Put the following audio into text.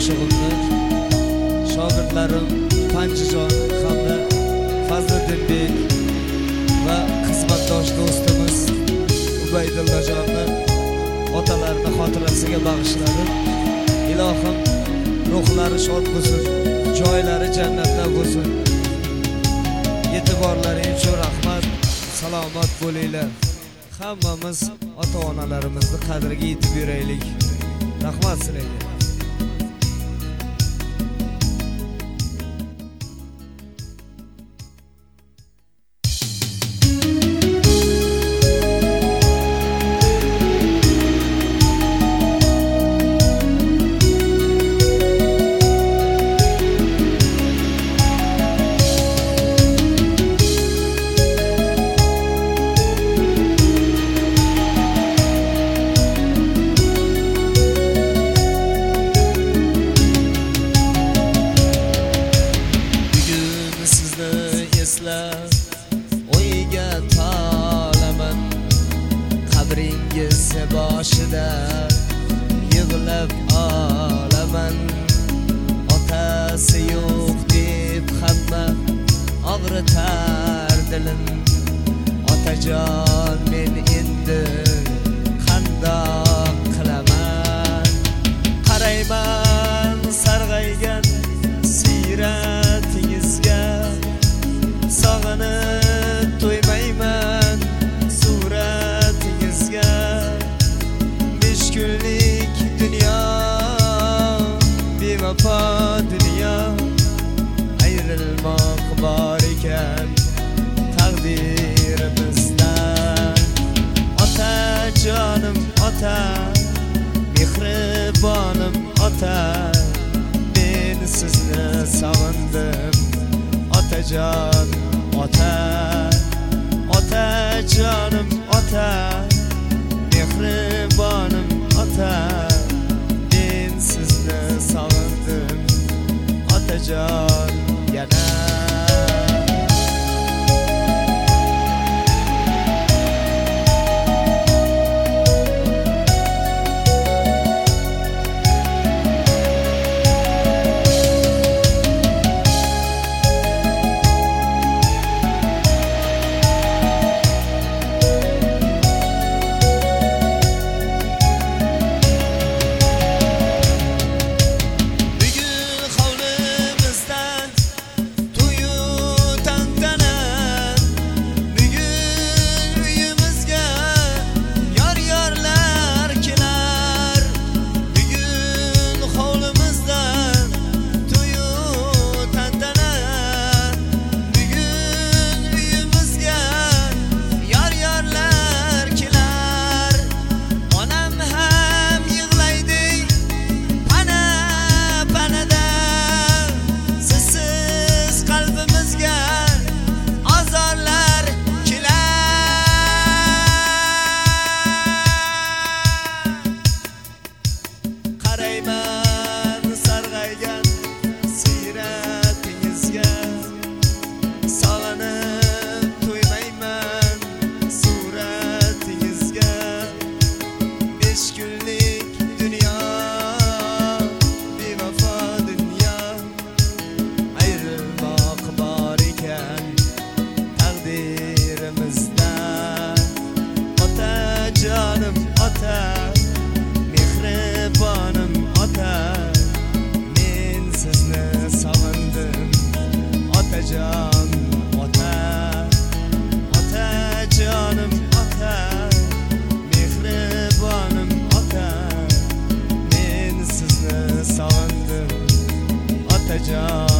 qo'shig'imni shogirdlarim Panjijon hamda Fazliddinbek va xizmatdosh do'stimiz Ubaydullajonni otalarini xotirasiga bag'ishladim. Ilohim ruhlari shod bo'lsin, joylari jannatda bo'lsin. E'tiborlaring uchun rahmat. Salomat bo'linglar. Hammamiz ota-onalarimizni qadriga yetib yuraylik. Rahmat sizlarga. O'yga tolaman qabringiz boshida yig'lab olaman. Otasi yo'q deb hamma og'ritar dilim. Otajon men endi qandoq qilaman? Qarayman sarg'aygan siyratingizga, sog'inib to'ymayman suratingizga. 5 kunlik dunyo, bevafo dunyo, ayrilmoq bor ekan taqdirimizdan. Otajonim ota, mehribonim ota, men sizni sog'indim. Otajon ota, otajonim ota, mehribonim ota, men sizni sog'indim. Otajon yana qarayman sarg'aygan siyratingizga, sog'inib to'ymayman suratingizga. 5 kunlik dunyo, bevafo dunyo, ayrilmoq bor ekan taqdirimizdan. Otajonim ota, mehribonim ota, men sizni sog'indim. Otajon ota, otajonim ota, mehribonim ota, men sizni sog'indim. Otajon